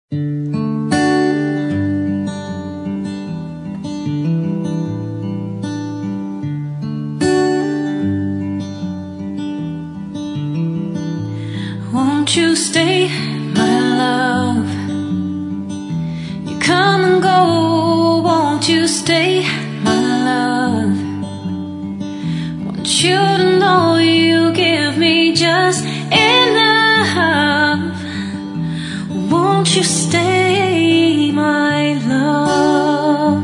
Won't you stay, my love? You come and go. Won't you stay, my love? Want you to know you give me just enough. Won't you stay, my love?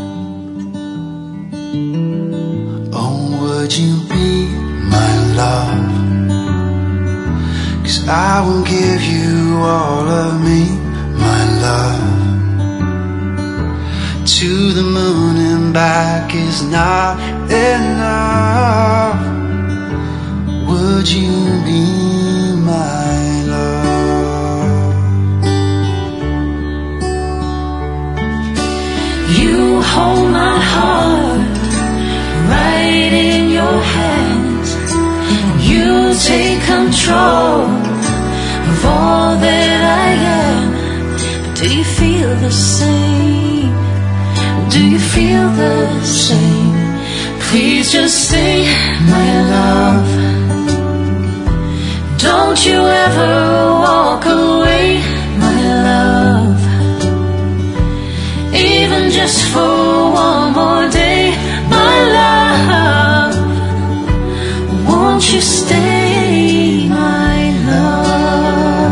Oh, would you be my love? 'Cause I will give you all of me, my love. To the moon and back is not enough. Would you be my love? You hold my heart right in your hands. You take control of all that I am. Do you feel the same? Do you feel the same? Please just stay, my love. Don't you ever walk away, my love. Even just for one more day, my love. Won't you stay, my love?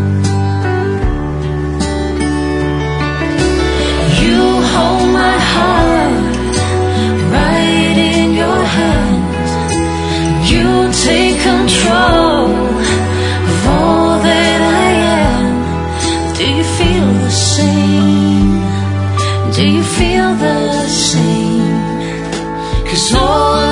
You hold my heart right in your hands. You take control of all that I am. Do you feel the same? Do you feel the same? 'Cause all